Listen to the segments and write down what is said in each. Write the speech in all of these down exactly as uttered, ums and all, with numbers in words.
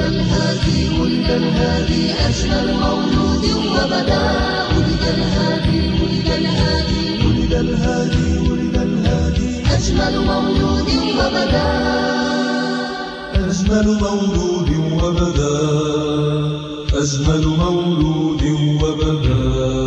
الهادي ولد الهادي أجمل مولود وبدا ولد الهادي ولد الهادي ولد الهادي ولد الهادي أجمل مولود وبدا أجمل مولود وبدا أجمل مولود وبدا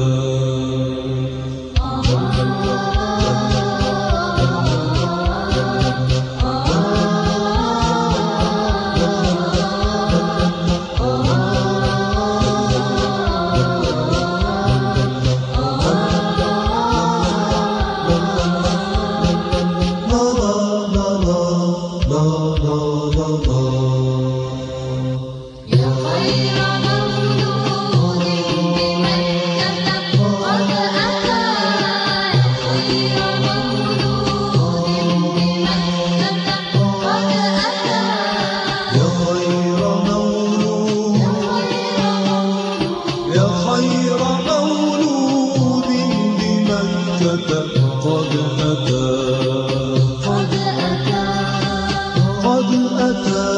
خير مولود بمكة قد أتى قد أتى قد أتى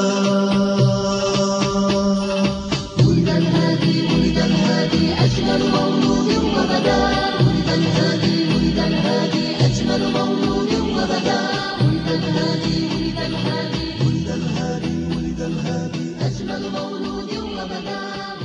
ولد الهادي ولد الهادي أجمل مولود وبدا ولد الهادي ولد الهادي أجمل مولود وبدا ولد الهادي ولد الهادي ولد الهادي ولد الهادي أجمل مولود وبدا